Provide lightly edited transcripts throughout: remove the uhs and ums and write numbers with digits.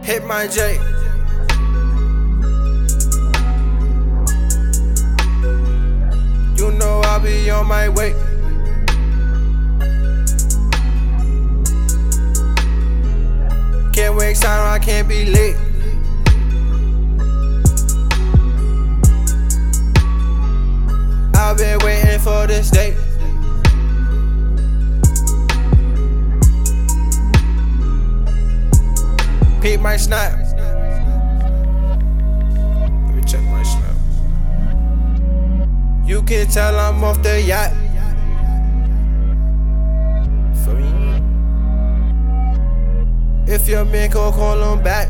Hit my J. You know I'll be on my way. Can't waste time, I can't be late. I've been waiting for this day. Peep my snap. Let me check my snap. You can tell I'm off the yacht. For me. If your man go call him back.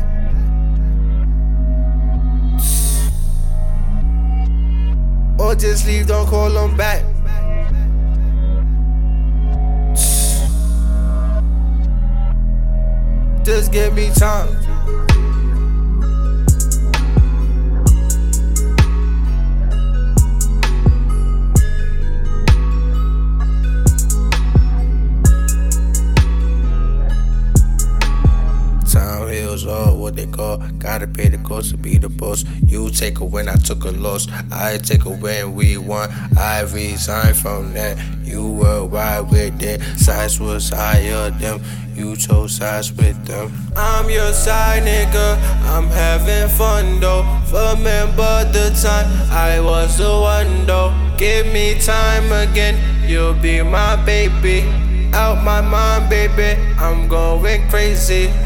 Or just leave, don't call him back. Just give me time. Time heals all what they call. Gotta pay the cost to be the boss. You take a win, I took a loss. I take a win, we won. I resigned from that. You were wide with it. Size was higher them. You chose sides with them. I'm your side nigga, I'm having fun though. Remember the time I was the one though. Give me time again, you'll be my baby. Out my mind baby, I'm going crazy.